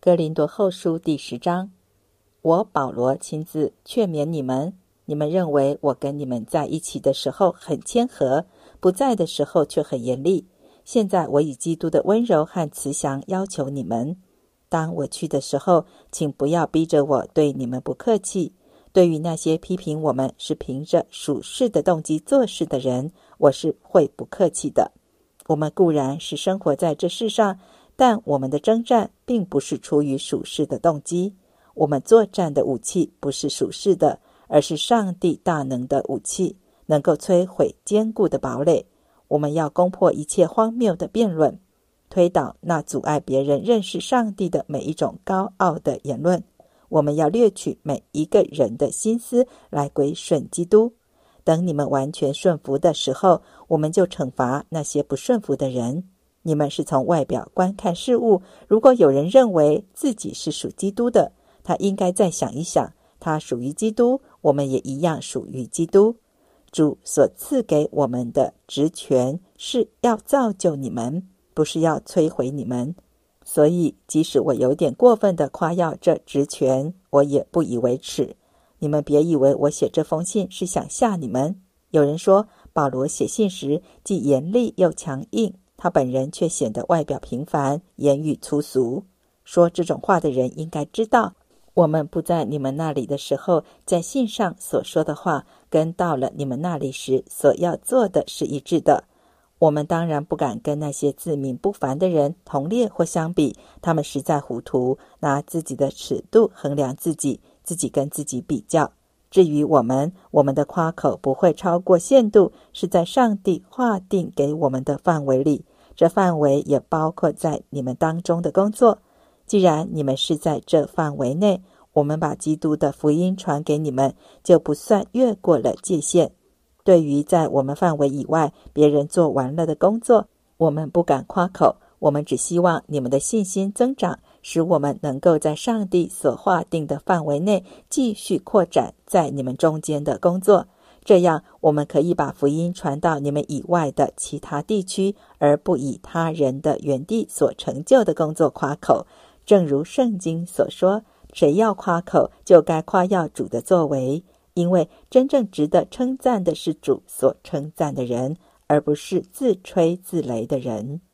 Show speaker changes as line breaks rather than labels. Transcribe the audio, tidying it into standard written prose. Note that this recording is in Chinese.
哥林多后书第10章，我保罗亲自劝勉你们，你们认为我跟你们在一起的时候很谦和，不在的时候却很严厉。现在我以基督的温柔和慈祥要求你们，当我去的时候，请不要逼着我对你们不客气。对于那些批评我们是凭着属世的动机做事的人，我是会不客气的。我们固然是生活在这世上，但我们的征战并不是出于属世的动机。我们作战的武器不是属世的，而是上帝大能的武器，能够摧毁坚固的堡垒。我们要攻破一切荒谬的辩论，推倒那阻碍别人认识上帝的每一种高傲的言论。我们要掠取每一个人的心思来归顺基督。等你们完全顺服的时候，我们就惩罚那些不顺服的人。你们是从外表观看事物，如果有人认为自己是属基督的，他应该再想一想，他属于基督，我们也一样属于基督。主所赐给我们的职权是要造就你们，不是要摧毁你们。所以即使我有点过分的夸耀这职权，我也不以为耻。你们别以为我写这封信是想吓你们。有人说保罗写信时既严厉又强硬，他本人却显得外表平凡，言语粗俗。说这种话的人应该知道，我们不在你们那里的时候，在信上所说的话跟到了你们那里时所要做的是一致的。我们当然不敢跟那些自命不凡的人同列或相比，他们实在糊涂，拿自己的尺度衡量自己跟自己比较。至于我们的夸口不会超过限度，是在上帝划定给我们的范围里，这范围也包括在你们当中的工作。既然你们是在这范围内，我们把基督的福音传给你们，就不算越过了界限。对于在我们范围以外别人做完了的工作，我们不敢夸口，我们只希望你们的信心增长，使我们能够在上帝所划定的范围内继续扩展在你们中间的工作。这样我们可以把福音传到你们以外的其他地区，而不以他人的原地所成就的工作夸口。正如圣经所说，谁要夸口，就该夸耀主的作为，因为真正值得称赞的是主所称赞的人，而不是自吹自擂的人。